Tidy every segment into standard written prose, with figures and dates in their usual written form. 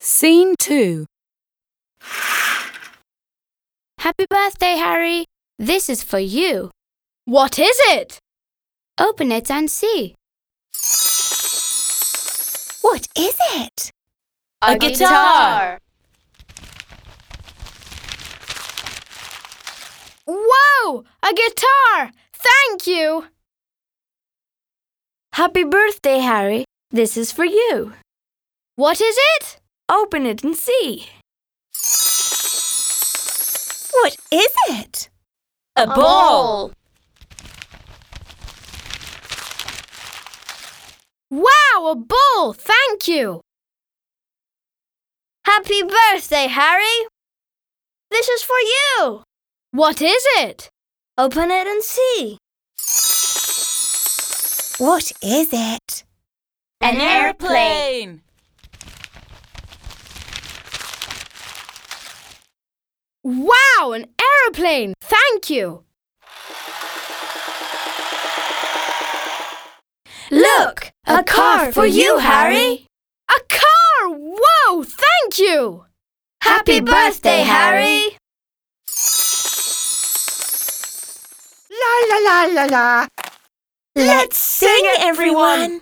Scene 2. Happy birthday, Harry. This is for you. What is it? Open it and see. What is it? A guitar. Whoa! A guitar! Thank you! Happy birthday, Harry. This is for you. What is it? Open it and see. What is it? A ball! Wow, a ball! Thank you! Happy birthday, Harry. This is for you. What is it? Open it and see. What is it? An airplane! Wow, an aeroplane! Thank you! Look, a car for you, Harry. A car! Whoa! Thank you! Happy birthday, Harry. La la la la la. Let's sing, everyone.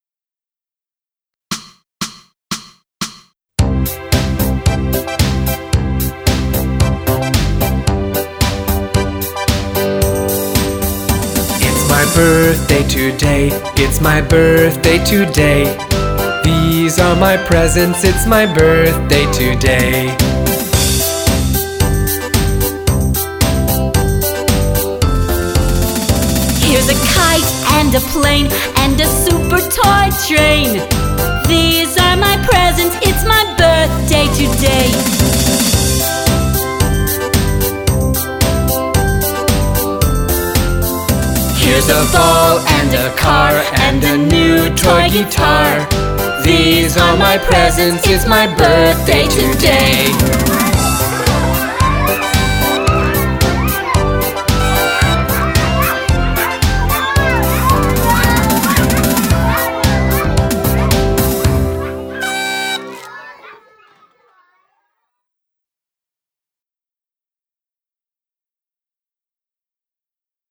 It's my birthday today. It's my birthday today. These are my presents. It's my birthday today. Here's a kite and a plane and a super toy train. These are my presents, it's my birthday today. Here's a ball and a car and a new toy guitar. These are my presents, it's my birthday today.